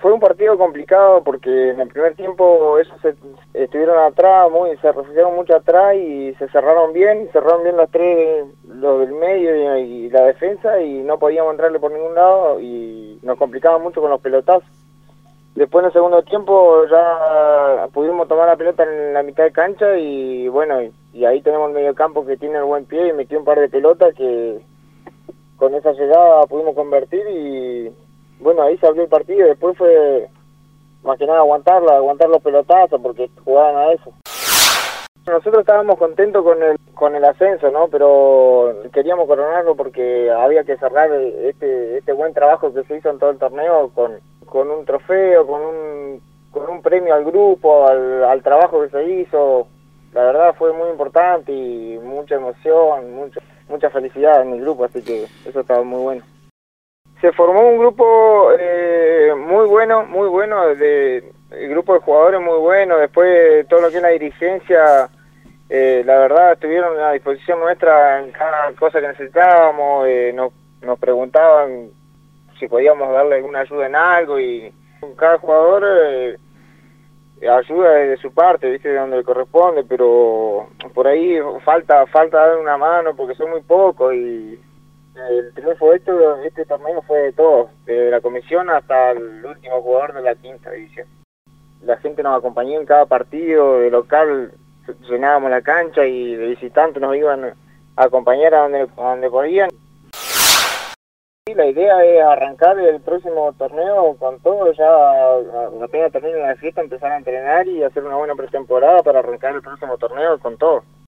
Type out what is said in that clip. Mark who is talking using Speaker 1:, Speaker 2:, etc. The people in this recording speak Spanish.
Speaker 1: Fue un partido complicado porque en el primer tiempo ellos estuvieron atrás, se refugiaron mucho atrás y se cerraron bien los tres, los del medio y la defensa, y no podíamos entrarle por ningún lado y nos complicaba mucho con los pelotazos. Después en el segundo tiempo ya pudimos tomar la pelota en la mitad de cancha y bueno, y ahí tenemos el mediocampo que tiene el buen pie y metió un par de pelotas que con esa llegada pudimos convertir y bueno, ahí se abrió el partido. Después fue más que nada aguantar los pelotazos porque jugaban a eso. Nosotros estábamos contentos con el ascenso, ¿no? Pero queríamos coronarlo porque había que cerrar este buen trabajo que se hizo en todo el torneo con un trofeo, con un premio al grupo, al trabajo que se hizo. La verdad fue muy importante y mucha emoción, mucha felicidad en el grupo, así que eso estaba muy bueno. Se formó un grupo muy bueno, el grupo de jugadores muy bueno. Después todo lo que es la dirigencia, la verdad estuvieron a disposición nuestra en cada cosa que necesitábamos, nos preguntaban si podíamos darle alguna ayuda en algo y cada jugador ayuda de su parte, viste, de donde le corresponde, pero por ahí falta dar una mano porque son muy pocos y el triunfo de este torneo fue de todos, desde la comisión hasta el último jugador de la quinta división. La gente nos acompañó en cada partido, de local llenábamos la cancha y de visitante nos iban a acompañar a donde podían. Y la idea es arrancar el próximo torneo con todo, ya apenas termine la fiesta, empezar a entrenar y hacer una buena pretemporada para arrancar el próximo torneo con todo.